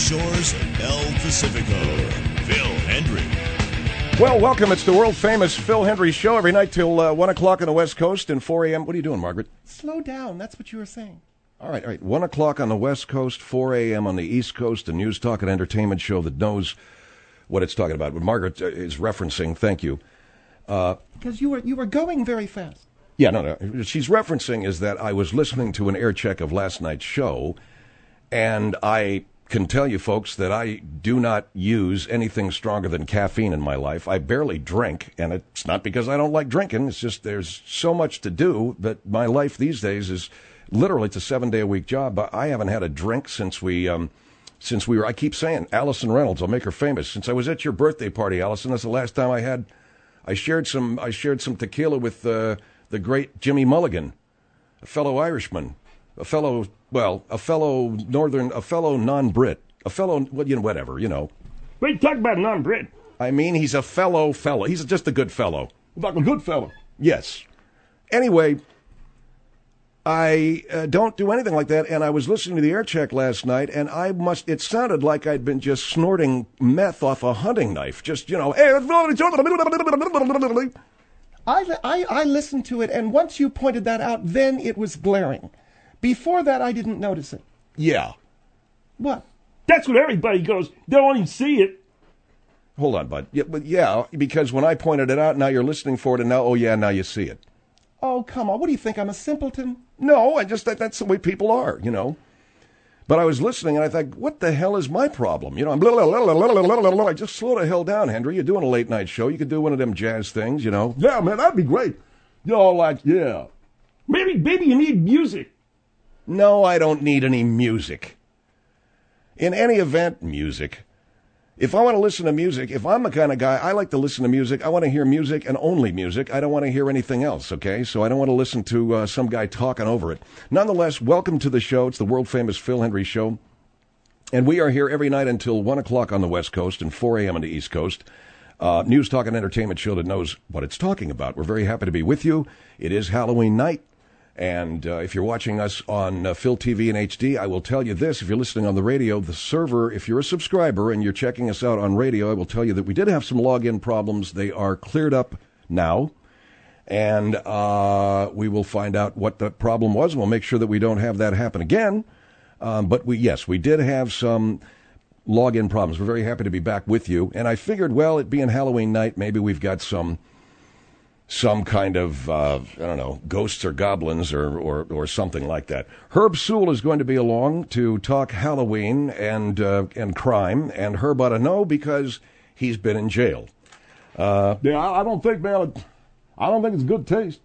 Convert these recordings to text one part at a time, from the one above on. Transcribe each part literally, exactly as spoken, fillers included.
shores of El Pacifico, Phil Hendry. Well, welcome. It's the world-famous Phil Hendry Show every night till uh, one o'clock on the West Coast and four a.m. What are you doing, Margaret? Slow down. That's what you were saying. All right, all right. one o'clock on the West Coast, four a.m. on the East Coast, a news, talk, and entertainment show that knows what it's talking about. What Margaret uh, is referencing, thank you. Uh, because you were you were going very fast. Yeah, no, no. She's referencing is that I was listening to an air check of last night's show, and I can tell you folks that I do not use anything stronger than caffeine in my life. I barely drink, and it's not because I don't like drinking. It's just there's so much to do that my life these days is literally it's a seven-day-a-week job. But I haven't had a drink since we um, since we were, I keep saying, Allison Reynolds, I'll make her famous. Since I was at your birthday party, Allison, that's the last time I had, I shared some, I shared some tequila with uh, the great Jimmy Mulligan, a fellow Irishman. A fellow, well, a fellow Northern, a fellow non-Brit, a fellow, well, you know, whatever, you know. What are you talking about, non-Brit? I mean, he's a fellow fellow. He's just a good fellow. Like a good fellow? Yes. Anyway, I uh, don't do anything like that, and I was listening to the air check last night, and I must, it sounded like I'd been just snorting meth off a hunting knife. Just, you know, hey, I, I, I listened to it, and once you pointed that out, then it was glaring. Before that, I didn't notice it. Yeah. What? That's what everybody goes. They don't even see it. Hold on, bud. Yeah, but yeah, because when I pointed it out, now you're listening for it, and now, oh yeah, now you see it. Oh, come on. What do you think? I'm a simpleton? No, I just, that, that's the way people are, you know. But I was listening, and I thought, what the hell is my problem? You know, I'm blah, blah, blah, blah, blah, blah, blah. Just slow the hell down, Henry. You're doing a late-night show. You could do one of them jazz things, you know. Yeah, man, that'd be great. You know, like, yeah. Maybe, maybe you need music. No, I don't need any music. In any event, music. If I want to listen to music, if I'm the kind of guy, I like to listen to music. I want to hear music and only music. I don't want to hear anything else, okay? So I don't want to listen to uh, some guy talking over it. Nonetheless, welcome to the show. It's the world-famous Phil Hendry Show. And we are here every night until one o'clock on the West Coast and four a.m. on the East Coast. Uh, news, talk, and entertainment show that knows what it's talking about. We're very happy to be with you. It is Halloween night. And uh, if you're watching us on uh, Phil T V and H D, I will tell you this. If you're listening on the radio, the server, if you're a subscriber and you're checking us out on radio, I will tell you that we did have some login problems. They are cleared up now. And uh, we will find out what the problem was. We'll make sure that we don't have that happen again. Um, but, we yes, we did have some login problems. We're very happy to be back with you. And I figured, well, it being Halloween night, maybe we've got some... some kind of, uh, I don't know, ghosts or goblins or, or, or something like that. Herb Sewell is going to be along to talk Halloween and uh, and crime, and Herb ought to know because he's been in jail. Uh, yeah, I don't think, man, I don't think it's good taste.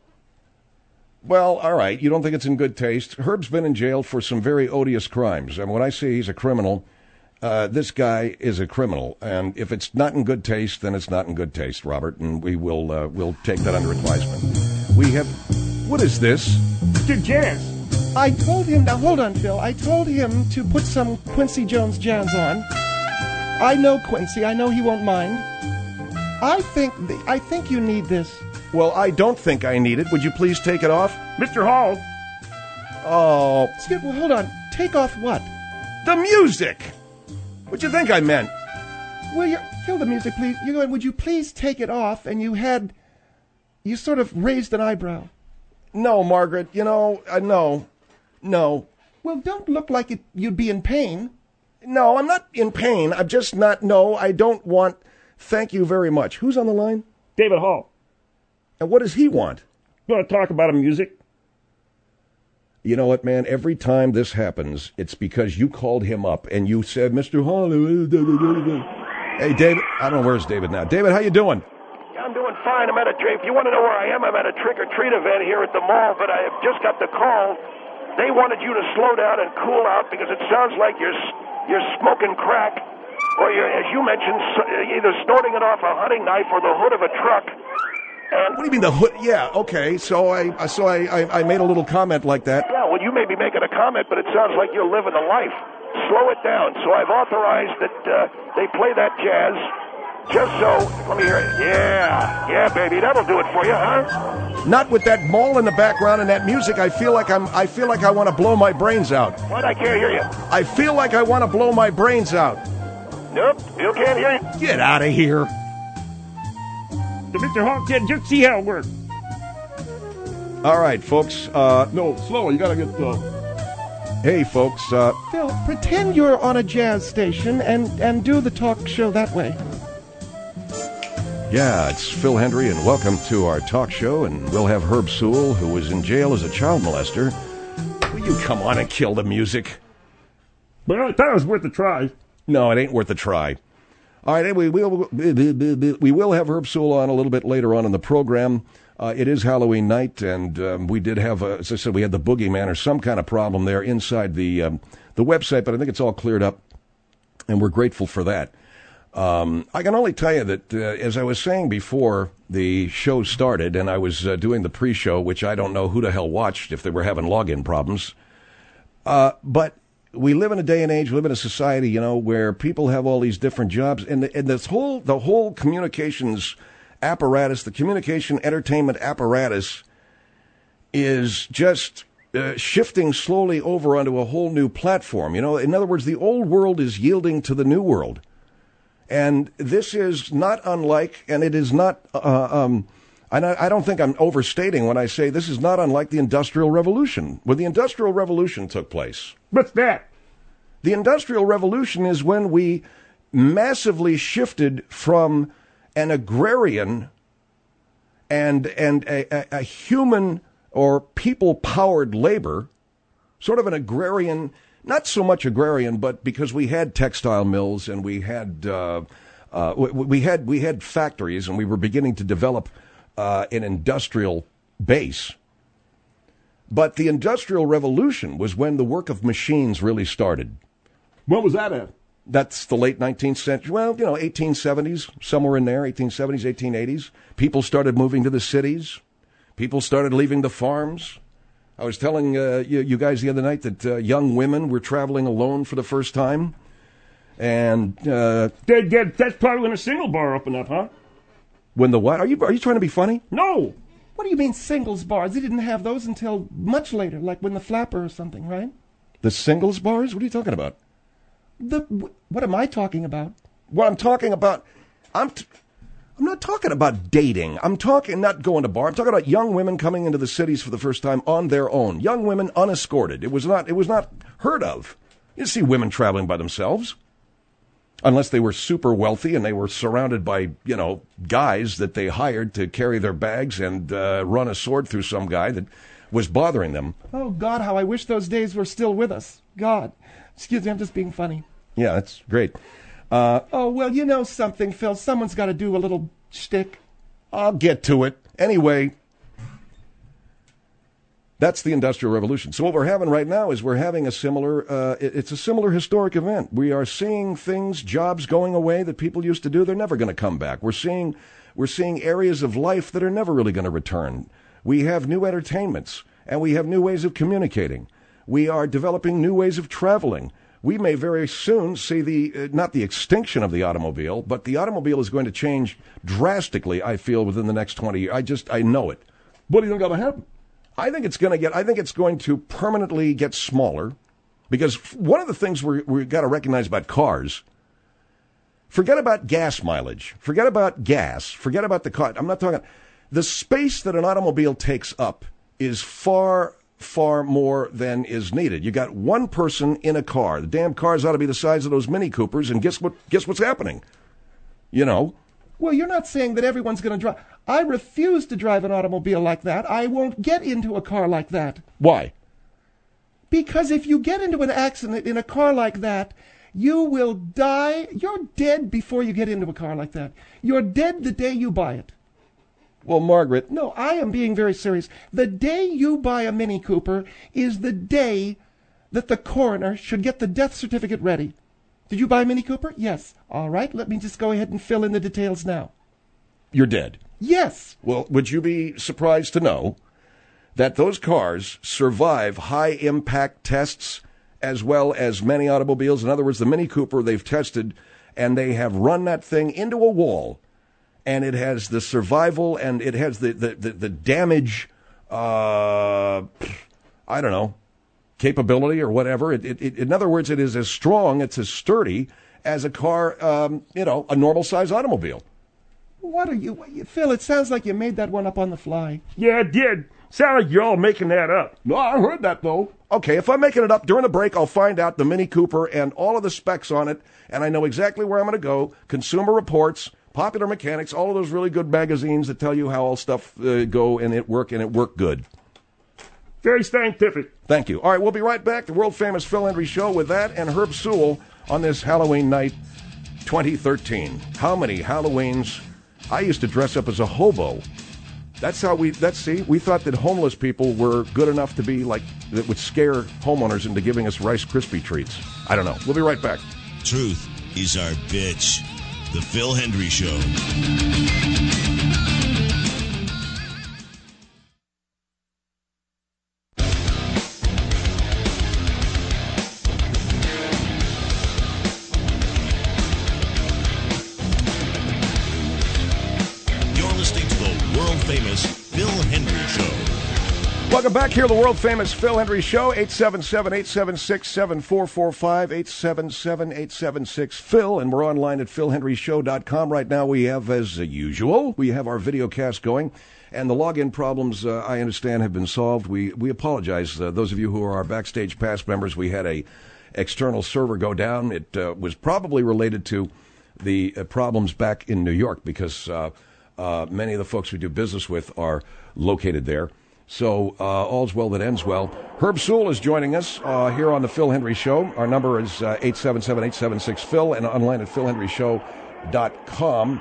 Well, all right, you don't think it's in good taste. Herb's been in jail for some very odious crimes. And when I say he's a criminal... Uh, this guy is a criminal, and if it's not in good taste, then it's not in good taste, Robert, and we will uh, we'll take that under advisement. We have, what is this? It's your jazz. I told him, now hold on, Phil, I told him to put some Quincy Jones jazz on. I know Quincy, I know he won't mind. I think, the, I think you need this. Well, I don't think I need it. Would you please take it off? Mister Hall. Oh. Skip, well, hold on, take off what? The music! What'd you think I meant? Will you kill the music, please? You go, would you please take it off? And you had, you sort of raised an eyebrow. No, Margaret. You know, uh, no, no. Well, don't look like it. You'd be in pain. No, I'm not in pain. I'm just not. No, I don't want. Thank you very much. Who's on the line? David Hall. And what does he want? You want to talk about music? You know what, man? Every time this happens, it's because you called him up and you said, Mister Hall. Hey, David. I don't know, where's David now? David, how you doing? I'm doing fine. I'm at a, if you want to know where I am, I'm at a trick-or-treat event here at the mall, but I have just got the call. They wanted you to slow down and cool out because it sounds like you're you're smoking crack, or you're, as you mentioned, either snorting it off a hunting knife or the hood of a truck. And what do you mean the hood? Yeah, okay. So I so I, I, I made a little comment like that. Yeah, well, you may be making a comment, but it sounds like you're living a life. Slow it down. So I've authorized that uh, they play that jazz. just so, let me hear it. Yeah, yeah, baby, that'll do it for you, huh? Not with that mall in the background and that music. I feel like I'm. I feel like I want to blow my brains out. What? I can't hear you. I feel like I want to blow my brains out. Nope, still can't hear you. Get out of here. So Mister Hawk said, just see how it works. All right, folks. Uh, No, slower. You gotta get uh, hey, folks. Uh, Phil, pretend you're on a jazz station and, and do the talk show that way. yeah, it's Phil Hendry, and welcome to our talk show. And we'll have Herb Sewell, who was in jail as a child molester. Will you come on and kill the music? But I thought it was worth a try. No, it ain't worth a try. All right, anyway, we will, we will have Herb Sewell on a little bit later on in the program. Uh, it is Halloween night, and um, we did have, a, as I said, we had the boogeyman or some kind of problem there inside the um, the website, but I think it's all cleared up, and we're grateful for that. Um, I can only tell you that, uh, as I was saying before the show started, and I was uh, doing the pre-show, which I don't know who the hell watched if they were having login problems, uh, but we live in a day and age, we live in a society, you know, where people have all these different jobs, and, the, and this whole the whole communications apparatus, the communication entertainment apparatus, is just uh, shifting slowly over onto a whole new platform. You know, in other words, the old world is yielding to the new world, and this is not unlike, and it is not. Uh, um, I, I don't think I'm overstating when I say this is not unlike the Industrial Revolution. When the Industrial Revolution took place, What's that? the Industrial Revolution is when we massively shifted from an agrarian and and a, a, a human or people-powered labor, sort of an agrarian, not so much agrarian, but because we had textile mills and we had uh, uh, we, we had we had factories and we were beginning to develop uh, an industrial base. But the Industrial Revolution was when the work of machines really started. When was that at? That's the late nineteenth century. Well, you know, eighteen seventies, somewhere in there, eighteen seventies, eighteen eighties. People started moving to the cities. People started leaving the farms. I was telling uh, you, you guys the other night that uh, young women were traveling alone for the first time. And uh, They, they, that's probably when a single bar opened up, huh? when the what? Are you, are you trying to be funny? No. What do you mean singles bars? They didn't have those until much later, like when the Flapper or something, right? The singles bars? What are you talking about? The what am I talking about? What I'm talking about, I'm t- I'm not talking about dating. I'm talking not going to bar. I'm talking about young women coming into the cities for the first time on their own. Young women unescorted. It was not it was not heard of. You see women traveling by themselves, unless they were super wealthy and they were surrounded by, you know, guys that they hired to carry their bags and uh, run a sword through some guy that was bothering them. Oh, God, how I wish those days were still with us. God. Excuse me, I'm just being funny. Yeah, that's great. Uh, Oh, well, you know something, Phil. Someone's got to do a little shtick. I'll get to it. Anyway, that's the Industrial Revolution. So what we're having right now is we're having a similar, uh, it- it's a similar historic event. We are seeing things, jobs going away that people used to do. They're never going to come back. We're seeing, we're seeing areas of life that are never really going to return. We have new entertainments, and we have new ways of communicating. We are developing new ways of traveling. We may very soon see the, uh, not the extinction of the automobile, but the automobile is going to change drastically, I feel, within the next twenty years. I just, I know it. What do you think going to happen? I think it's going to get, I think it's going to permanently get smaller, because one of the things we're, we've got to recognize about cars, forget about gas mileage, forget about gas, forget about the car. I'm not talking, the space that an automobile takes up is far far more than is needed. You got one person in a car. The damn cars ought to be the size of those Mini Coopers, and guess what? Guess what's happening? You know. Well, you're not saying that everyone's going to drive. I refuse to drive an automobile like that. I won't get into a car like that. Why? Because if you get into an accident in a car like that, you will die. You're dead before you get into a car like that. You're dead the day you buy it. Well, Margaret. No, I am being very serious. The day you buy a Mini Cooper is the day that the coroner should get the death certificate ready. Did you buy a Mini Cooper? Yes. All right, let me just go ahead and fill in the details now. You're dead. Yes. Well, would you be surprised to know that those cars survive high-impact tests as well as many automobiles? In other words, the Mini Cooper they've tested and they have run that thing into a wall, and it has the survival and it has the, the, the, the damage, uh, I don't know, capability or whatever. It, it, it, in other words, it is as strong, it's as sturdy as a car, um, you know, a normal-size automobile. What are you, Phil? It sounds like you made that one up on the fly. Yeah, it did. Sound like you're all making that up. No, I heard that, though. Okay, if I'm making it up, during the break, I'll find out the Mini Cooper and all of the specs on it, and I know exactly where I'm going to go. Consumer Reports, Popular Mechanics, all of those really good magazines that tell you how all stuff uh, go and it work, and it work good. Very scientific. Thank you. All right, we'll be right back. The world-famous Phil Hendry Show with that and Herb Sewell on this Halloween night twenty thirteen. How many Halloweens? I used to dress up as a hobo. That's how we, that's, see, we thought that homeless people were good enough to be like, that would scare homeowners into giving us Rice Krispie treats. I don't know. We'll be right back. Truth is our bitch. The Phil Hendry Show. Welcome back here to the world-famous Phil Hendry Show, eight seven seven, eight seven six, seven four four five, eight seven seven, eight seven six, Phil, and we're online at phil hendry show dot com. Right now we have, as usual, we have our video cast going, and the login problems, uh, I understand, have been solved. We we apologize. Uh, those of you who are our Backstage Pass members, we had a external server go down. It uh, was probably related to the uh, problems back in New York, because uh, uh, many of the folks we do business with are located there. So uh, all's well that ends well. Herb Sewell is joining us uh, here on the Phil Hendry Show. Our number is uh, eight seven seven, eight seven six, Phil and online at phil hendry show dot com.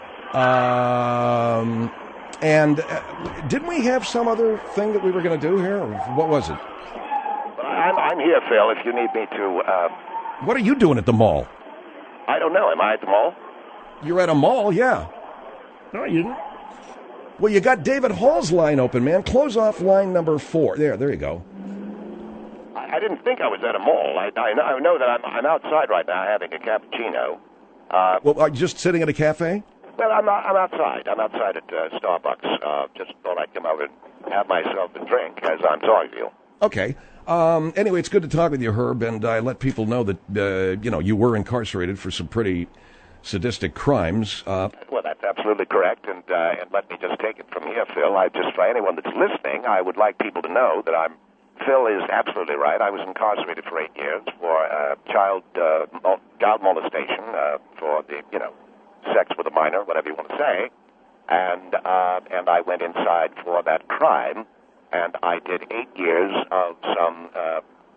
Um, and uh, didn't we have some other thing that we were going to do here? Or what was it? I'm, I'm here, Phil, if you need me to. Uh... What are you doing at the mall? I don't know. Am I at the mall? You're at a mall, yeah. No, you didn't. Well, you got David Hall's line open, man. Close off line number four. There, there you go. I, I didn't think I was at a mall. I, I, know, I know that I'm, I'm outside right now having a cappuccino. Uh, well, are you just sitting at a cafe? Well, I'm, I'm outside. I'm outside at uh, Starbucks. Uh, just thought I'd come over and have myself a drink as I'm talking to you. Okay. Um, anyway, it's good to talk with you, Herb, and I let people know that, uh, you know, you were incarcerated for some pretty sadistic crimes. Uh, well, that's absolutely correct, and uh, and let me just take it from here, Phil. I just, for anyone that's listening, I would like people to know that I'm, Phil is absolutely right. I was incarcerated for eight years for uh, child uh, mol- child molestation, uh, for the, you know, sex with a minor, whatever you want to say, and uh, and I went inside for that crime, and I did eight years of some. Uh,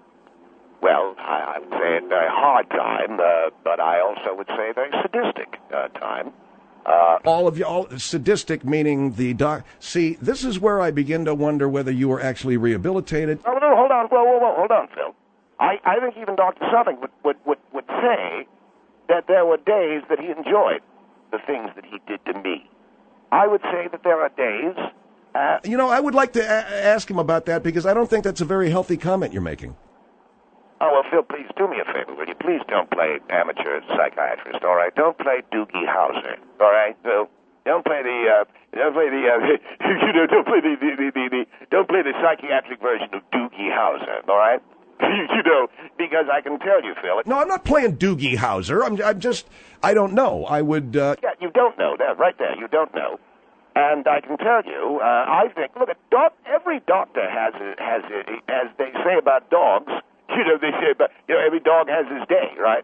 Well, I, I would say a very hard time, uh, but I also would say a very sadistic uh, time. Uh, all of you, all sadistic, meaning the doc. See, this is where I begin to wonder whether you were actually rehabilitated. Oh, no, hold on, whoa, whoa, whoa, hold on, Phil. I, I think even Doctor Suffing would, would, would, would say that there were days that he enjoyed the things that he did to me. I would say that there are days. Uh, you know, I would like to a- ask him about that, because I don't think that's a very healthy comment you're making. Oh, well, Phil, please do me a favor, will you? Please don't play amateur psychiatrist, all right? Don't play Doogie Howser, all right? So don't play the, uh, don't play the, uh, you know, don't play the, the, the, the, the, don't play the psychiatric version of Doogie Howser, all right? You know, because I can tell you, Phil. No, I'm not playing Doogie Howser. I'm, I'm just, I don't know. I would. Uh... Yeah, you don't know that, right there. You don't know. And I can tell you, uh, I think, look, at doc, every doctor has, a, has a, as they say about dogs. You know, they say, but you know, every dog has his day, right?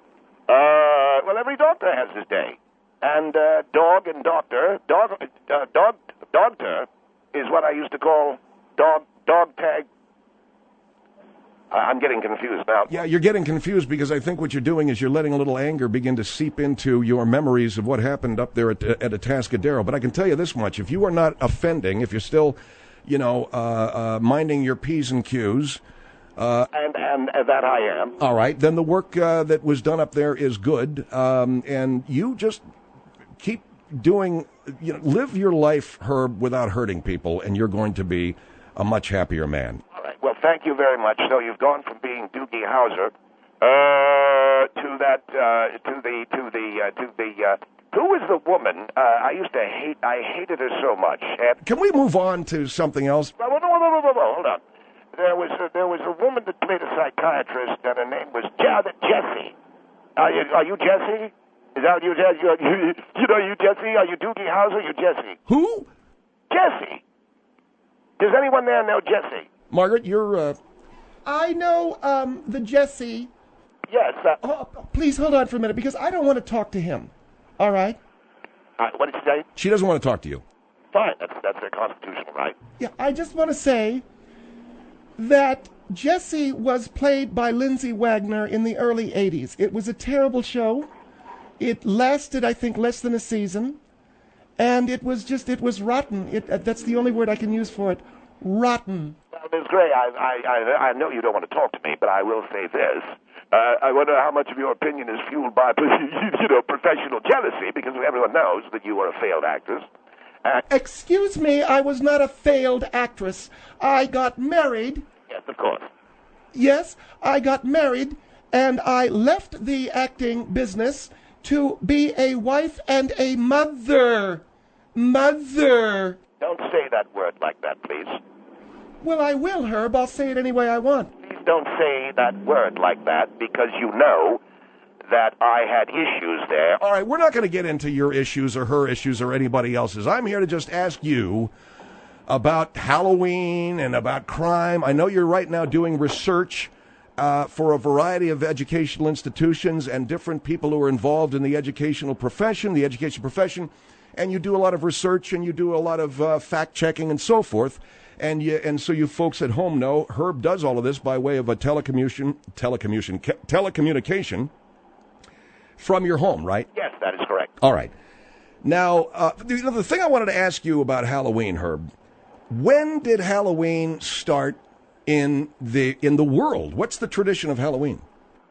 Uh, well, every doctor has his day, and uh, dog and doctor, dog, uh, dog, dogter is what I used to call dog, dog tag. I'm getting confused now. Yeah, you're getting confused because I think what you're doing is you're letting a little anger begin to seep into your memories of what happened up there at, at Atascadero. But I can tell you this much: if you are not offending, if you're still, you know, uh, uh, minding your P's and Q's. Uh, and, and and that I am. All right, then the work uh, that was done up there is good, um, and you just keep doing, you know, live your life, Herb, without hurting people, and you're going to be a much happier man. All right. Well, thank you very much. So you've gone from being Doogie Howser Uh, to that, uh, to the, to the, uh, to the, uh, who was the woman? Uh, I used to hate, I hated her so much. And, Can we move on to something else? no, no, no, no, no, no, hold on. There was a, there was a woman that played a psychiatrist, and her name was Je- Jessie. Are you, are you Jessie? Is that you, Jessie? You, you know you Jessie? Are you Doogie Howser? You Jessie? Who? Jessie. Does anyone there know Jessie? Margaret, you're, uh... I know um, the Jesse. Yes. Uh, Oh, please hold on for a minute because I don't want to talk to him. All right? uh, what did you say? She doesn't want to talk to you. Fine. That's that's their constitutional right. Yeah, I just want to say that Jesse was played by Lindsay Wagner in the early eighties. It was a terrible show. It lasted, I think, less than a season. And it was just, it was rotten. It, uh, that's the only word I can use for it. Rotten. Well, Miz Gray, I, I, I, I know you don't want to talk to me, but I will say this. Uh, I wonder how much of your opinion is fueled by, you know, professional jealousy, because everyone knows that you are a failed actress. Uh, Excuse me, I was not a failed actress. I got married. yes, of course. Yes, I got married, and I left the acting business to be a wife and a mother. Mother. Don't say that word like that, please. Well, I will, Herb. I'll say it any way I want. Please don't say that word like that, because you know that I had issues there. All right, we're not going to get into your issues or her issues or anybody else's. I'm here to just ask you about Halloween and about crime. I know you're right now doing research uh, for a variety of educational institutions and different people who are involved in the educational profession, the education profession, and you do a lot of research and you do a lot of uh, fact-checking and so forth. And you, and so you folks at home know Herb does all of this by way of a telecommunication, telecommunication, telecommunication from your home, right? Yes, that is correct. All right. Now, uh, the, you know, the thing I wanted to ask you about Halloween, Herb, when did Halloween start in the in the world? What's the tradition of Halloween?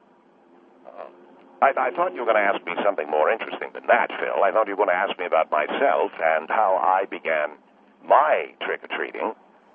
I, I thought you were going to ask me something more interesting than that, Phil. I thought you were going to ask me about myself and how I began my trick-or-treating.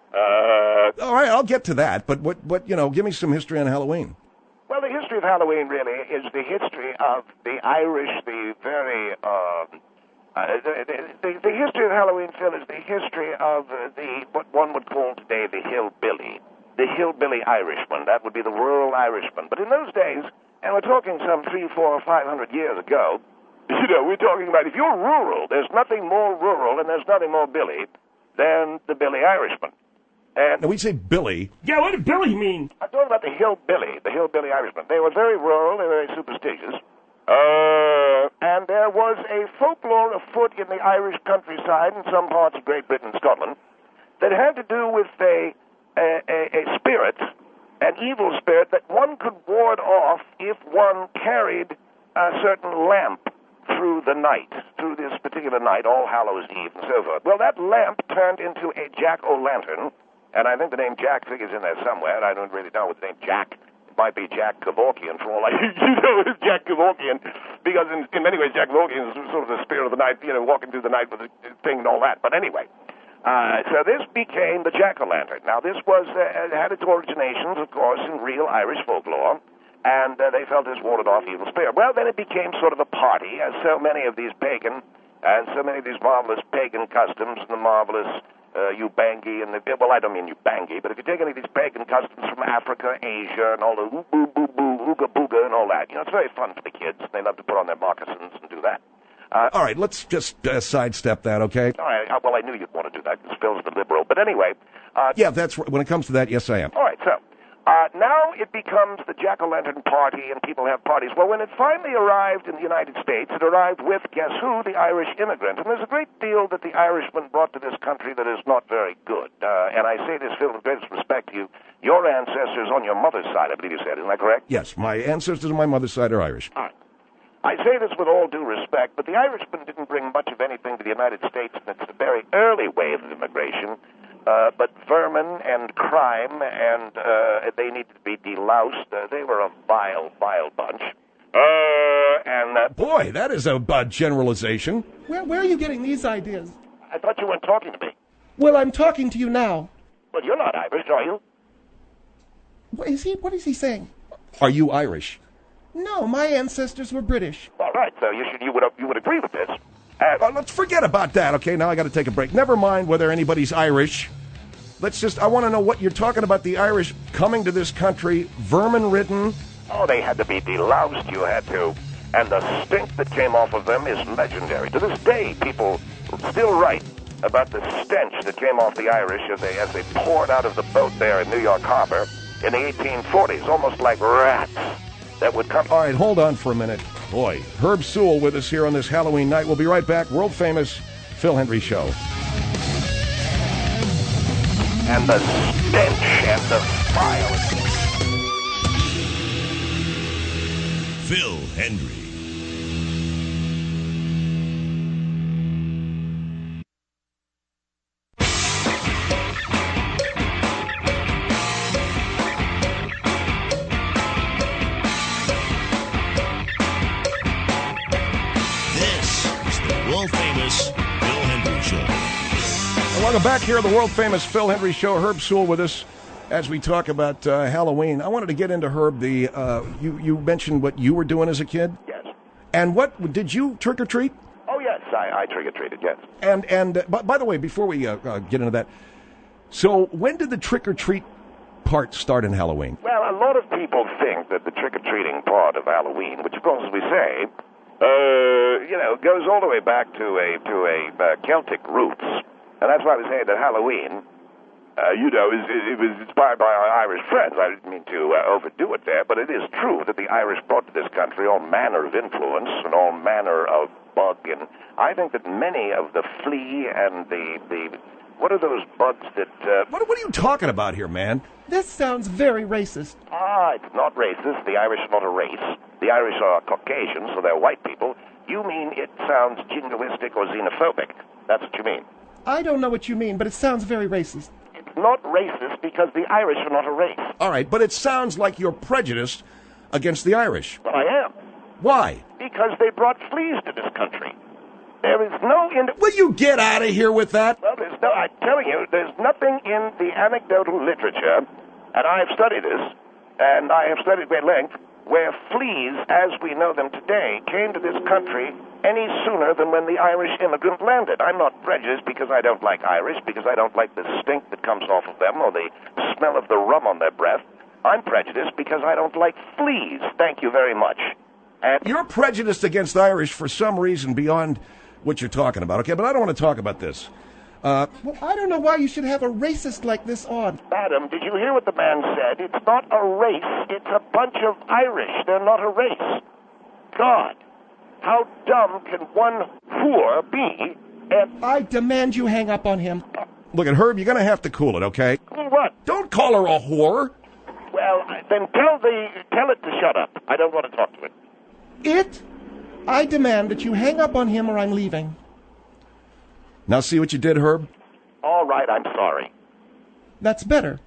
Uh, All right, I'll get to that, but what, what, you know, give me some history on Halloween. well, the history of Halloween really is the history of the Irish, the very, um, uh, the, the, the history of Halloween, Phil, is the history of uh, the, what one would call today the hillbilly, the hillbilly Irishman. That would be the rural Irishman. But in those days, and we're talking some three, four, or five hundred years ago, you know, we're talking about if you're rural, there's nothing more rural and there's nothing more Billy than the Billy Irishman. And Now, we say Billy. Yeah, what did Billy mean? I'm talking about the hillbilly, the hillbilly Irishman. They were very rural, they were very superstitious. Uh, and there was a folklore afoot in the Irish countryside in some parts of Great Britain and Scotland that had to do with a, a, a, a spirit, an evil spirit that one could ward off if one carried a certain lamp through the night, through this particular night, All Hallows Eve and so forth. Well, that lamp turned into a jack-o'-lantern, and I think the name Jack figures in there somewhere. I don't really know what the name Jack. It might be Jack Kevorkian for all I you know, it's Jack Kevorkian, because in, in many ways Jack Kevorkian is sort of the spirit of the night, you know, walking through the night with a thing and all that. But anyway, uh, so this became the jack-o'-lantern. Now, this was uh, had its originations, of course, in real Irish folklore, and uh, they felt this warded off evil spirit. Well, then it became sort of a party, as so many of these pagan and so many of these marvelous pagan customs and the marvelous uh, Ubangi and the, well, I don't mean Ubangi, but if you take any of these pagan customs from Africa, Asia, and all the ooga-boo-boo, ooga-booga and all that, you know, it's very fun for the kids. They love to put on their moccasins and do that. Uh, All right, let's just uh, sidestep that, okay? all right, uh, well, I knew you'd want to do that because Phil's the liberal. But anyway. Uh, Yeah, that's when it comes to that, yes, I am. All right, so uh, now it becomes the jack-o'-lantern party, and people have parties. Well, when it finally arrived in the United States, it arrived with, guess who, the Irish immigrant. And there's a great deal that the Irishman brought to this country that is not very good. Uh, and I say this, Phil, with greatest respect to you. Your ancestors on your mother's side, I believe you said, isn't that correct? Yes, my ancestors on my mother's side are Irish. All right. I say this with all due respect, but the Irishman didn't bring much of anything to the United States in its very early wave of immigration, uh, but vermin and crime, and uh, they needed to be deloused. Uh, they were a vile, vile bunch. Uh, and uh, Boy, that is a uh, generalization. Where, where are you getting these ideas? I thought you weren't talking to me. Well, I'm talking to you now. Well, you're not Irish, are you? What is he? What is he saying? Are you Irish? No, my ancestors were British. All right, so you should you would you would agree with this. And Uh, let's forget about that, okay? Now I got to take a break. Never mind whether anybody's Irish. Let's just, I want to know what you're talking about the Irish coming to this country, vermin-ridden. oh, they had to be deloused. You had to, and the stink that came off of them is legendary. To this day, people still write about the stench that came off the Irish as they as they poured out of the boat there in New York Harbor in the eighteen forties, almost like rats that would come. All right, hold on for a minute. Boy, Herb Sewell with us here on this Halloween night. We'll be right back. World-famous Phil Hendry Show. And the stench and the fire. Phil Hendry. This is the world-famous Phil Hendry Show. And welcome back here to the world-famous Phil Hendry Show. Herb Sewell with us as we talk about uh, Halloween. I wanted to get into, Herb, the uh, you, you mentioned what you were doing as a kid. Yes. And what, did you trick-or-treat? Oh, yes, I, I trick-or-treated, yes. And, and uh, by, by the way, before we uh, uh, get into that, so when did the trick-or-treat part start in Halloween? Well, a lot of people think that the trick-or-treating part of Halloween, which, of course, as we say, uh, you know, goes all the way back to a to a uh, Celtic roots. And that's why we say that Halloween, uh, you know, is, it was inspired by our Irish friends. I didn't mean to uh, overdo it there, but it is true that the Irish brought to this country all manner of influence and all manner of bug. And I think that many of the flea and the, the what are those bugs that... Uh, What, what are you talking about here, man? This sounds very racist. ah, it's not racist. The Irish are not a race. The Irish are Caucasians, so they're white people. You mean it sounds jingoistic or xenophobic. That's what you mean. I don't know what you mean, but it sounds very racist. It's not racist because the Irish are not a race. All right, but it sounds like you're prejudiced against the Irish. But I am. Why? Because they brought fleas to this country. There is no... Ind- Will you get out of here with that? well, there's no... I'm telling you, there's nothing in the anecdotal literature, and I have studied this, and I have studied great length, where fleas, as we know them today, came to this country any sooner than when the Irish immigrant landed. I'm not prejudiced because I don't like Irish, because I don't like the stink that comes off of them or the smell of the rum on their breath. I'm prejudiced because I don't like fleas. Thank you very much. And You're prejudiced against Irish for some reason beyond what you're talking about, okay? But I don't want to talk about this. Uh, Well, I don't know why you should have a racist like this on. Madam, did you hear what the man said? It's not a race. It's a bunch of Irish. They're not a race. God, how dumb can one whore be? And I demand you hang up on him. look at Herb, you're going to have to cool it, okay? what? Don't call her a whore. Well, then tell the tell it to shut up. I don't want to talk to it. It? I demand that you hang up on him or I'm leaving. Now see what you did, Herb? All right, I'm sorry. That's better.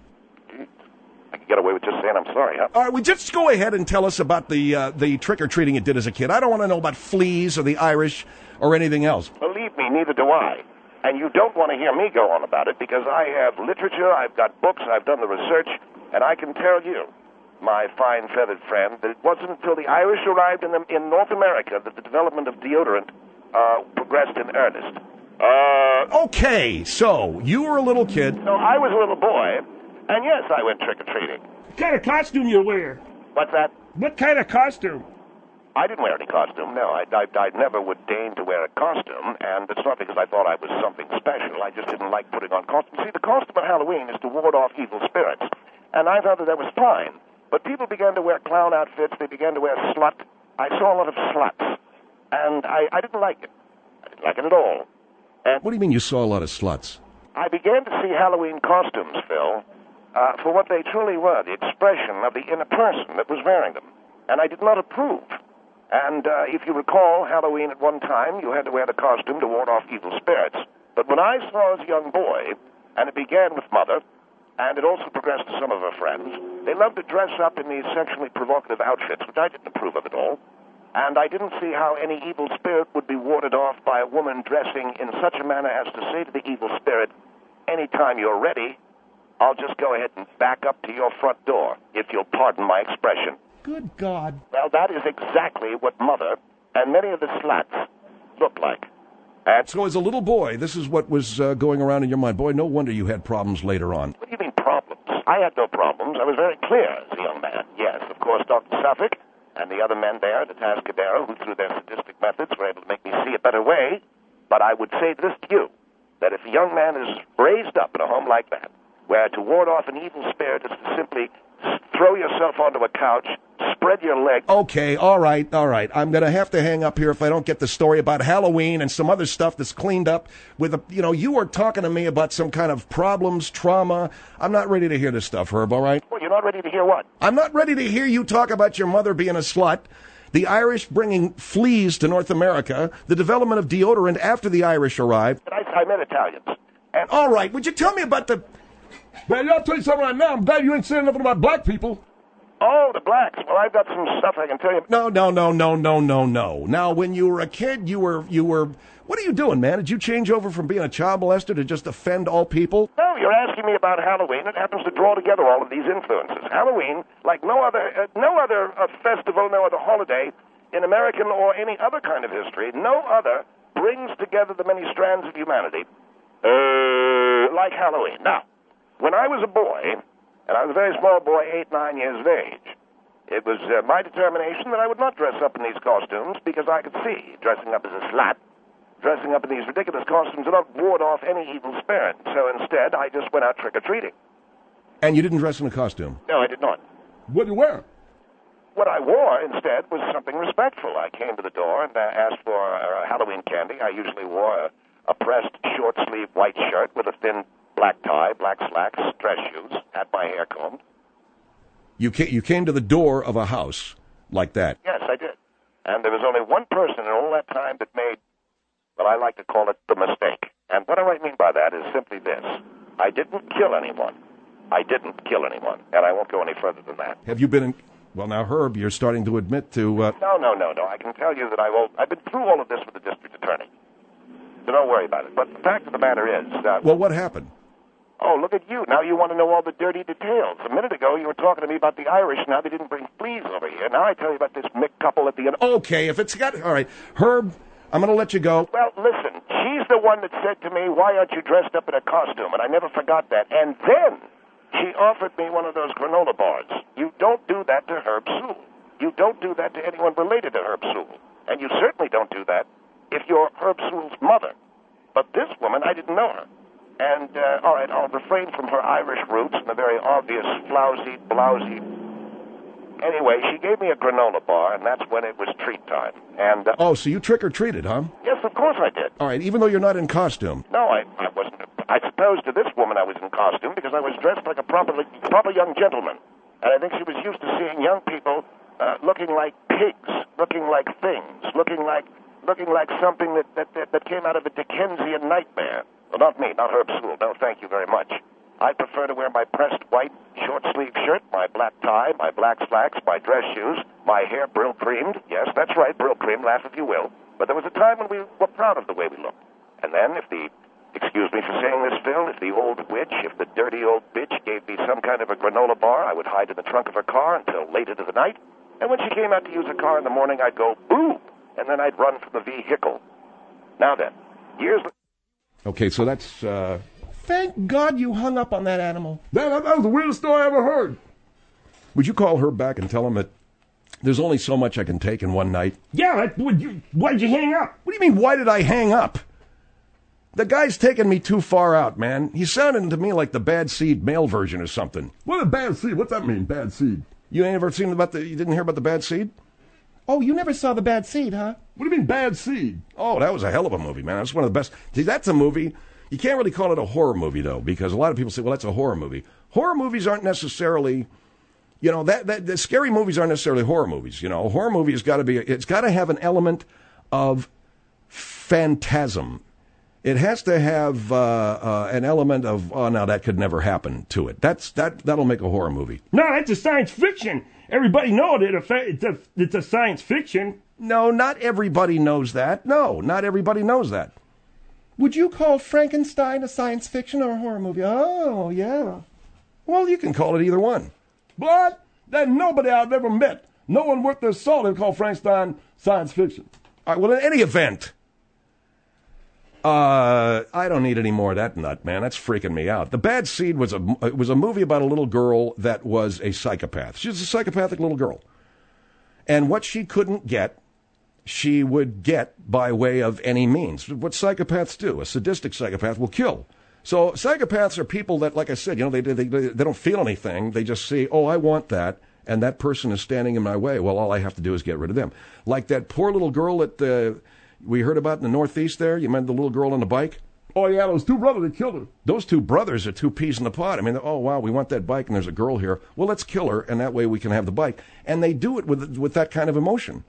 I can get away with just saying I'm sorry, huh? All right, well, just go ahead and tell us about the uh, the trick-or-treating you did as a kid. I don't want to know about fleas or the Irish or anything else. Believe me, neither do I. And you don't want to hear me go on about it because I have literature, I've got books, I've done the research, and I can tell you, my fine feathered friend, that it wasn't until the Irish arrived in, the, in North America that the development of deodorant uh, progressed in earnest. Uh, Okay, so you were a little kid. so I was a little boy, and yes, I went trick-or-treating. What kind of costume you wear? What's that? What kind of costume? I didn't wear any costume, no. I, I, I never would deign to wear a costume, and it's not because I thought I was something special. I just didn't like putting on costume. See, the costume on Halloween is to ward off evil spirits, and I thought that that was fine. But people began to wear clown outfits. They began to wear slut. I saw a lot of sluts, and I, I didn't like it. I didn't like it at all. And What do you mean you saw a lot of sluts? I began to see Halloween costumes, Phil, uh, for what they truly were, the expression of the inner person that was wearing them. And I did not approve. And uh, if you recall, Halloween at one time, you had to wear the costume to ward off evil spirits. But when I saw as a young boy, and it began with Mother, and it also progressed to some of her friends, they loved to dress up in these sexually provocative outfits, which I didn't approve of at all. And I didn't see how any evil spirit would be warded off by a woman dressing in such a manner as to say to the evil spirit, anytime you're ready, I'll just go ahead and back up to your front door, if you'll pardon my expression. Good God. Well, that is exactly what Mother and many of the sluts look like. And So as a little boy, this is what was uh, going around in your mind. Boy, no wonder you had problems later on. what do you mean problems? I had no problems. I was very clear as a young man. Yes, of course, Doctor Suffolk and the other men there at the Atascadero, who through their sadistic methods were able to make me see a better way. But I would say this to you, that if a young man is raised up in a home like that, where to ward off an evil spirit is to simply throw yourself onto a couch, spread your legs. Okay, all right, all right. I'm going to have to hang up here if I don't get the story about Halloween and some other stuff that's cleaned up with a, you know, you were talking to me about some kind of problems, trauma. I'm not ready to hear this stuff, Herb, all right? Well, you're not ready to hear what? I'm not ready to hear you talk about your mother being a slut, the Irish bringing fleas to North America, the development of deodorant after the Irish arrived. But I, I met Italians. And All right, would you tell me about the... Man, I'll tell you something right now. I'm glad you ain't saying nothing about black people. oh, the blacks. Well, I've got some stuff I can tell you. No, no, no, no, no, no, no. Now, when you were a kid, you were, you were... What are you doing, man? Did you change over from being a child molester to just offend all people? No, you're asking me about Halloween. It happens to draw together all of these influences. Halloween, like no other, uh, no other uh, festival, no other holiday in American or any other kind of history, no other brings together the many strands of humanity uh, like Halloween. Now, when I was a boy, and I was a very small boy, eight, nine years of age, it was uh, my determination that I would not dress up in these costumes because I could see dressing up as a slut, dressing up in these ridiculous costumes would not ward off any evil spirit. So instead, I just went out trick-or-treating. And you didn't dress in a costume? No, I did not. What do you wear? What I wore instead was something respectful. I came to the door and uh, asked for uh, Halloween candy. I usually wore a, a pressed short-sleeve white shirt with a thin black tie, black slacks, dress shoes, had my hair combed. You came, you came to the door of a house like that? Yes, I did. And there was only one person in all that time that made, well, I like to call it the mistake. And what do I mean by that is simply this. I didn't kill anyone. I didn't kill anyone. And I won't go any further than that. Have you been in... Well, now, Herb, you're starting to admit to... Uh... No, no, no, no. I can tell you that I will, I've been through all of this with the district attorney. So don't worry about it. But the fact of the matter is... Uh, Well, what happened? Oh, look at you. Now you want to know all the dirty details. A minute ago, you were talking to me about the Irish. Now they didn't bring fleas over here. Now I tell you about this Mick couple at the end. Okay, if it's got... All right. Herb, I'm going to let you go. Well, listen. She's the one that said to me, why aren't you dressed up in a costume? And I never forgot that. And then she offered me one of those granola bars. You don't do that to Herb Sewell. You don't do that to anyone related to Herb Sewell. And you certainly don't do that if you're Herb Sewell's mother. But this woman, I didn't know her. And, uh, all right, I'll refrain from her Irish roots and the very obvious flousy, blousy. Anyway, she gave me a granola bar, and that's when it was treat time. And, uh, Oh, so you trick-or-treated, huh? yes, of course I did. All right, even though you're not in costume. No, I, I wasn't. I suppose to this woman I was in costume because I was dressed like a proper, proper young gentleman. And I think she was used to seeing young people uh, looking like pigs, looking like things, looking like looking like something that, that, that, that came out of a Dickensian nightmare. Well, not me, not Herb Sewell. No, thank you very much. I prefer to wear my pressed white short-sleeve shirt, my black tie, my black slacks, my dress shoes, my hair brill-creamed. Yes, that's right, brill-creamed, laugh if you will. But there was a time when we were proud of the way we looked. And then if the, excuse me for saying this, Phil, if the old witch, if the dirty old bitch gave me some kind of a granola bar, I would hide in the trunk of her car until late into the night. And when she came out to use her car in the morning, I'd go, boo! And then I'd run from the vehicle. Now then, years later... Okay, so that's... Uh... Thank God you hung up on that animal. Man, that, that was the weirdest story I ever heard. Would you call her back and tell him that there's only so much I can take in one night? Yeah, that, would you, why'd you hang up? What do you mean, why did I hang up? The guy's taking me too far out, man. He's sounding to me like the Bad Seed male version or something. What a bad seed? What's that mean, bad seed? You ain't ever seen about the... You didn't hear about the Bad Seed? Oh, you never saw The Bad Seed, huh? What do you mean, bad seed? Oh, that was a hell of a movie, man. That's one of the best. See, that's a movie. You can't really call it a horror movie, though, because a lot of people say, well, that's a horror movie. Horror movies aren't necessarily, you know, that, that the scary movies aren't necessarily horror movies. You know, a horror movie has got to be, it's got to have an element of phantasm. It has to have uh, uh, an element of, oh, no, that could never happen to it. That's that that'll make a horror movie. No, that's a science fiction. Everybody knows it. It's a, it's a science fiction. No, not everybody knows that. No, not everybody knows that. Would you call Frankenstein a science fiction or a horror movie? Oh, yeah. Well, you can call it either one. But there's nobody I've ever met No one worth their salt and call Frankenstein science fiction. All right, well, in any event, uh, I don't need any more of that nut, man. That's freaking me out. The Bad Seed was a, it was a movie about a little girl that was a psychopath. She was a psychopathic little girl. And what she couldn't get, she would get by way of any means. What psychopaths do, a sadistic psychopath will kill. So psychopaths are people that, like I said, you know, they, they, they, they don't feel anything. They just see, oh, I want that. And that person is standing in my way. Well, all I have to do is get rid of them. Like that poor little girl that uh, we heard about in the Northeast there. You remember the little girl on the bike? Oh, yeah, those two brothers that killed her. Those two brothers are two peas in the pod. I mean, oh, wow, we want that bike, and there's a girl here. Well, let's kill her, and that way we can have the bike. And they do it with with that kind of emotion.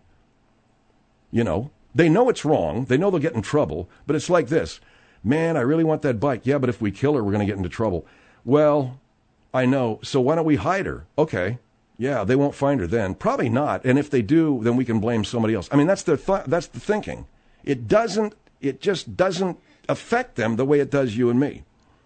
You know, they know it's wrong. They know they'll get in trouble. But it's like this. Man, I really want that bike. Yeah, but if we kill her, we're going to get into trouble. Well, I know. So why don't we hide her? Okay. Yeah, they won't find her then. Probably not. And if they do, then we can blame somebody else. I mean, that's their th- that's the thinking. It doesn't. It just doesn't affect them the way it does you and me.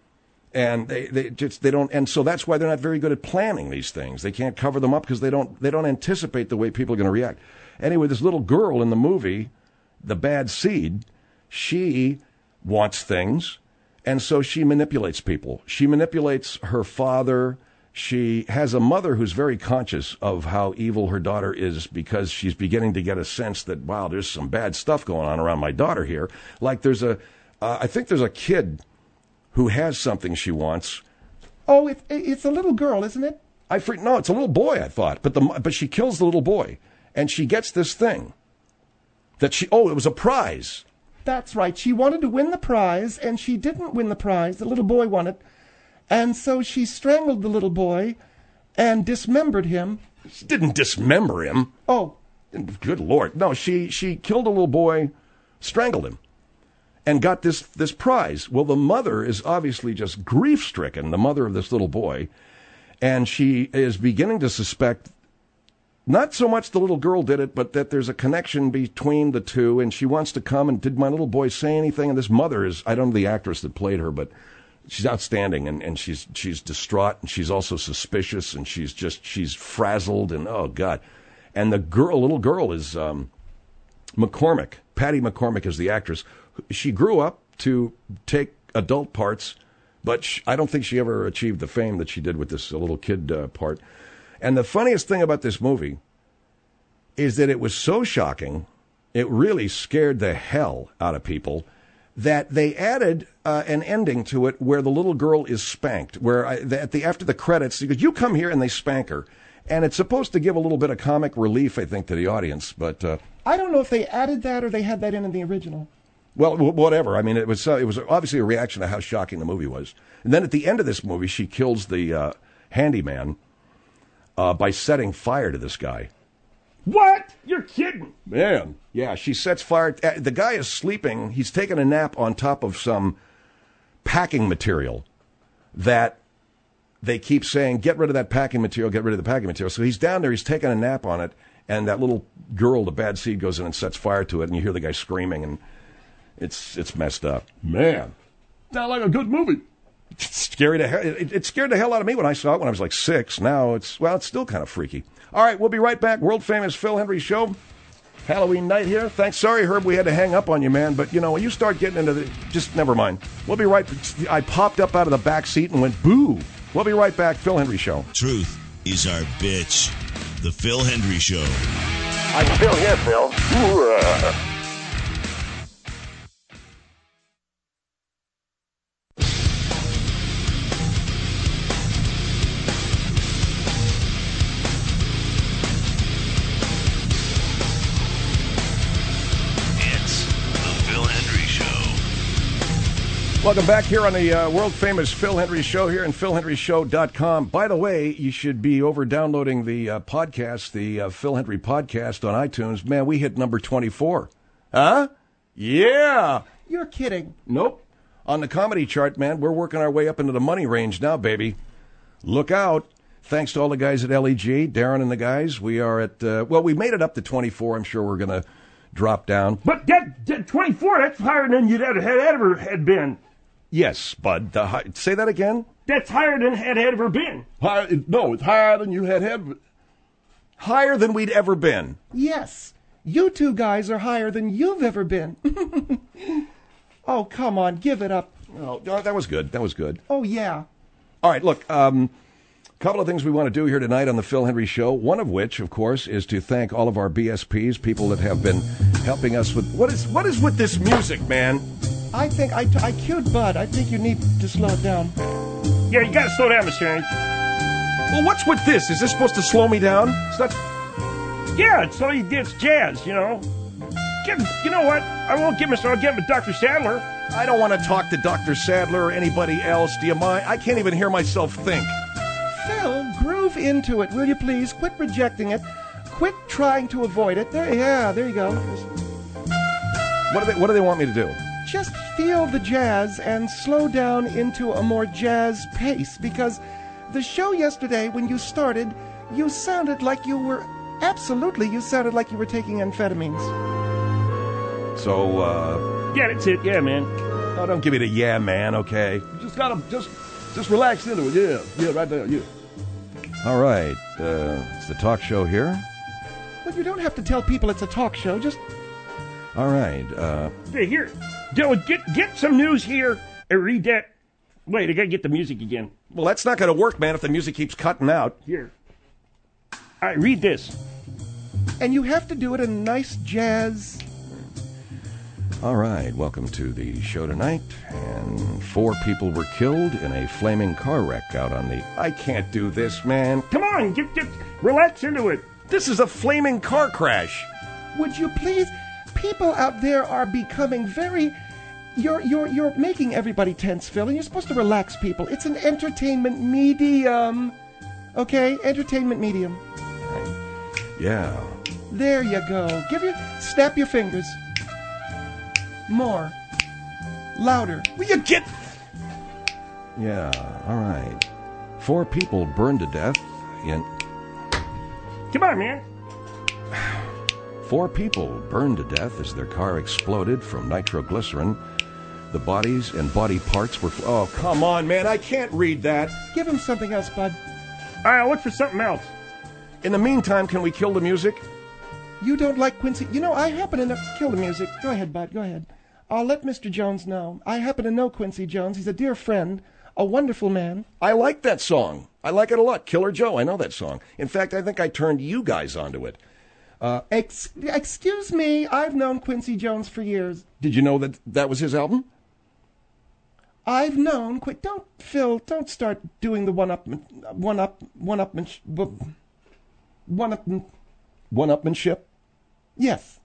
And they they just they don't. And so that's why they're not very good at planning these things. They can't cover them up because they don't they don't anticipate the way people are going to react. Anyway, this little girl in the movie, The Bad Seed, she wants things, and so she manipulates people. She manipulates her father. She has a mother who's very conscious of how evil her daughter is because she's beginning to get a sense that, wow, there's some bad stuff going on around my daughter here. Like there's a, uh, I think there's a kid who has something she wants. Oh, it, it's a little girl, isn't it? I freak, no, it's a little boy, I thought. But the but she kills the little boy, and she gets this thing that she, oh, it was a prize. That's right. She wanted to win the prize, and she didn't win the prize. The little boy won it. And so she strangled the little boy and dismembered him. She didn't dismember him. Oh. Good Lord. No, she, she killed a little boy, strangled him, and got this, this prize. Well, the mother is obviously just grief-stricken, the mother of this little boy, and she is beginning to suspect not so much the little girl did it, but that there's a connection between the two, and she wants to come, and did my little boy say anything? And this mother is, I don't know the actress that played her, but she's outstanding, and, and she's she's distraught, and she's also suspicious, and she's just, she's frazzled, and oh, God. And the girl, little girl is um, McCormick. Patty McCormick is the actress. She grew up to take adult parts, but she, I don't think she ever achieved the fame that she did with this uh, little kid uh, part. And the funniest thing about this movie is that it was so shocking, it really scared the hell out of people, that they added uh, an ending to it where the little girl is spanked, where I, the, at the after the credits, you go, you come here, and they spank her. And it's supposed to give a little bit of comic relief, I think, to the audience. But uh, I don't know if they added that or they had that in in the original. Well, whatever. I mean, it was uh, it was obviously a reaction to how shocking the movie was. And then at the end of this movie, she kills the uh, handyman uh, by setting fire to this guy. What? You're kidding. Man. Yeah, she sets fire. Uh, the guy is sleeping. He's taking a nap on top of some packing material that they keep saying, get rid of that packing material, get rid of the packing material. So he's down there, he's taking a nap on it, and that little girl, the Bad Seed, goes in and sets fire to it, and you hear the guy screaming, and it's it's messed up. Man. Sounds like a good movie. It's scary to hell. It, it scared the hell out of me when I saw it when I was like six. Now it's, well, it's still kind of freaky. All right, we'll be right back. World famous Phil Hendrie Show. Halloween night here. Thanks. Sorry, Herb, we had to hang up on you, man. But, you know, when you start getting into the, just never mind. We'll be right back. I popped up out of the back seat and went, boo. We'll be right back. Phil Hendrie Show. Truth is our bitch. The Phil Hendrie Show. I'm still here, Phil. Ooh, Welcome back here on the uh, world-famous Phil Hendrie Show here in phil hendrie show dot com. By the way, you should be over-downloading the uh, podcast, the uh, Phil Hendrie Podcast on iTunes. Man, we hit number twenty-four. Huh? Yeah. You're kidding. Nope. On the comedy chart, man, we're working our way up into the money range now, baby. Look out. Thanks to all the guys at L E G, Darren and the guys. We are at, uh, well, we made it up to twenty-four. I'm sure we're going to drop down. But that, that twenty-four, that's higher than you'd ever had ever had been. Yes, Bud. The high, say that again? That's higher than had ever been. Higher, no, it's higher than you had had. Higher than we'd ever been. Yes, you two guys are higher than you've ever been. Oh, come on, give it up. Oh, that was good. That was good. Oh, yeah. All right, look, um, a couple of things we want to do here tonight on the Phil Hendrie Show, one of which, of course, is to thank all of our B S Ps, people that have been helping us with... What is what is with this music, man? I think I, I cued Bud. I think you need to slow it down. Yeah, you gotta slow down, Mister Henry. Well, what's with this? Is this supposed to slow me down? It's not... Yeah, it's all you get. It's jazz, you know. Give, you know what? I won't give Mister I'll give him Doctor Sadler. I don't want to talk to Doctor Sadler or anybody else. Do you mind? I can't even hear myself think. Phil, groove into it, will you please? Quit rejecting it. Quit trying to avoid it. There, yeah, there you go. What do they, what do they want me to do? Just feel the jazz and slow down into a more jazz pace, because the show yesterday, when you started, you sounded like you were, absolutely, you sounded like you were taking amphetamines. So, uh... Yeah, that's it. Yeah, man. Oh, don't give me the yeah, man, okay? You just gotta, just, just relax into it. Yeah, yeah, right there, yeah. All right, uh, it's the talk show here. Well, you don't have to tell people it's a talk show, just... All right, uh... Hey, here. Dylan, get, get some news here and read that. Wait, I gotta get the music again. Well, that's not gonna work, man, if the music keeps cutting out. Here. All right, read this. And you have to do it in a nice jazz... All right, welcome to the show tonight. And four people were killed in a flaming car wreck out on the... I can't do this, man. Come on, get, get, relax into it. This is a flaming car crash. Would you please... People out there are becoming very... You're, you're, you're making everybody tense, Phil, and you're supposed to relax people. It's an entertainment medium. Okay? Entertainment medium. Yeah. There you go. Give your... Snap your fingers. More. Louder. Will you get... Yeah, all right. Four people burned to death in... Come on, man. Four people burned to death as their car exploded from nitroglycerin. The bodies and body parts were... Oh, come on, man, I can't read that. Give him something else, Bud. All right, I'll look for something else. In the meantime, can we kill the music? You don't like Quincy... You know, I happen to know... Kill the music. Go ahead, Bud, go ahead. I'll let Mister Jones know. I happen to know Quincy Jones. He's a dear friend, a wonderful man. I like that song. I like it a lot. Killer Joe, I know that song. In fact, I think I turned you guys onto it. Uh, ex- excuse me, I've known Quincy Jones for years. Did you know that that was his album? I've known... Qu- don't, Phil, don't start doing the one-up... One-up... One-up... One-up... One-upmanship? Yes.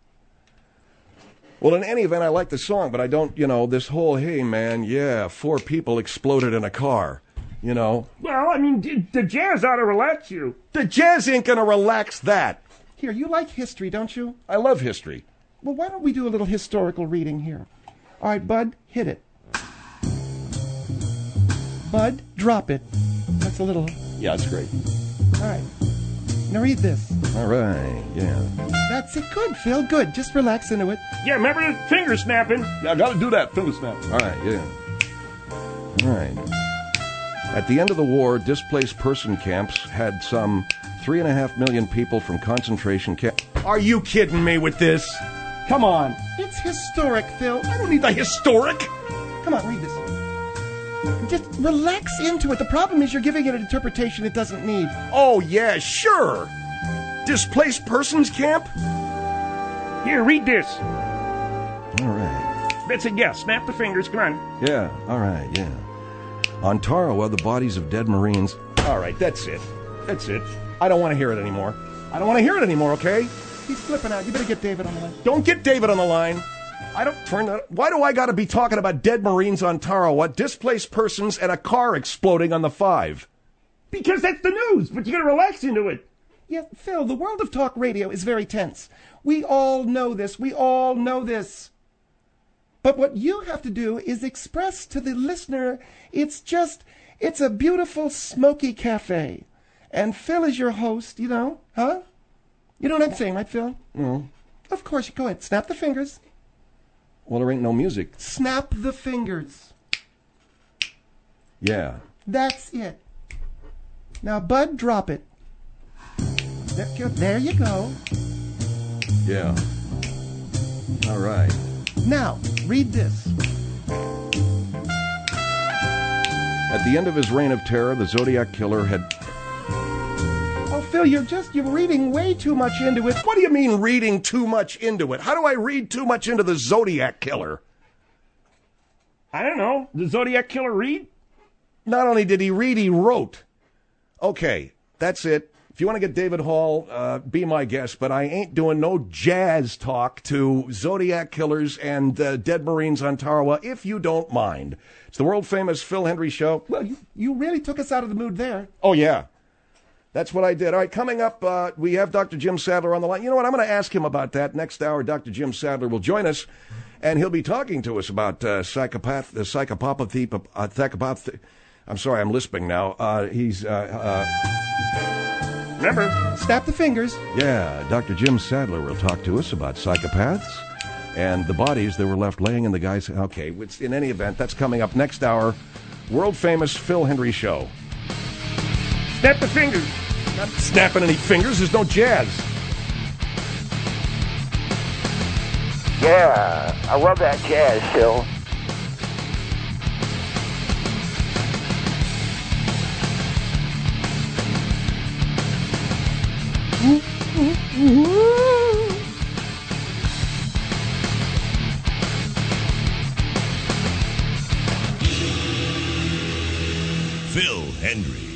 Well, in any event, I like the song, but I don't, you know, this whole, hey, man, yeah, four people exploded in a car, you know. Well, I mean, the jazz ought to relax you. The jazz ain't gonna relax that. Here, you like history, don't you? I love history. Well, why don't we do a little historical reading here? All right, Bud, hit it. Bud, drop it. That's a little... Yeah, it's great. All right. Now read this. All right, yeah. That's it. Good, Phil. Good. Just relax into it. Yeah, remember the finger snapping? Yeah, I gotta do that, finger snap. All right, yeah. All right. At the end of the war, displaced person camps had some three and a half million people from concentration camps. Are you kidding me with this? Come on. It's historic, Phil. I don't need the historic. Come on, read this. Just relax into it. The problem is you're giving it an interpretation it doesn't need. Oh, yeah, sure. Displaced persons camp? Here, read this. All right. That's it, yeah. Snap the fingers. Come on. Yeah, all right, yeah. On Tarawa, the bodies of dead Marines... All right, that's it. That's it. I don't want to hear it anymore. I don't want to hear it anymore, okay? He's flipping out. You better get David on the line. Don't get David on the line. I don't turn that... Why do I got to be talking about dead Marines on Tarawa, displaced persons, and a car exploding on the five? Because that's the news, but you got to relax into it. Yeah, Phil, the world of talk radio is very tense. We all know this. We all know this. But what you have to do is express to the listener, it's just, it's a beautiful, smoky cafe. And Phil is your host, you know, huh? You know what I'm saying, right, Phil? No. Of course, go ahead. Snap the fingers. Well, there ain't no music. Snap the fingers. Yeah. That's it. Now, Bud, drop it. There, there you go. Yeah. All right. Now, read this. At the end of his reign of terror, the Zodiac Killer had... Oh, Phil, you're just, you're reading way too much into it. What do you mean reading too much into it? How do I read too much into the Zodiac Killer? I don't know. The Zodiac Killer read? Not only did he read, he wrote. Okay, that's it. If you want to get David Hall, uh, be my guest, but I ain't doing no jazz talk to Zodiac Killers and uh, dead Marines on Tarawa, if you don't mind. It's the world-famous Phil Hendrie Show. Well, you, you really took us out of the mood there. Oh, yeah. That's what I did. All right, coming up, uh, we have Doctor Jim Sadler on the line. You know what? I'm going to ask him about that. Next hour, Doctor Jim Sadler will join us, and he'll be talking to us about uh, psychopath, uh, psychopathy, uh, psychopathy. I'm sorry, I'm lisping now. Uh, he's, uh, uh, remember, snap the fingers. Yeah, Doctor Jim Sadler will talk to us about psychopaths and the bodies that were left laying in the guy's... Okay, it's, in any event, that's coming up next hour. World-famous Phil Hendrie Show. Snap the fingers. Not snapping any fingers. There's no jazz. Yeah, I love that jazz, Phil. Phil Hendrie.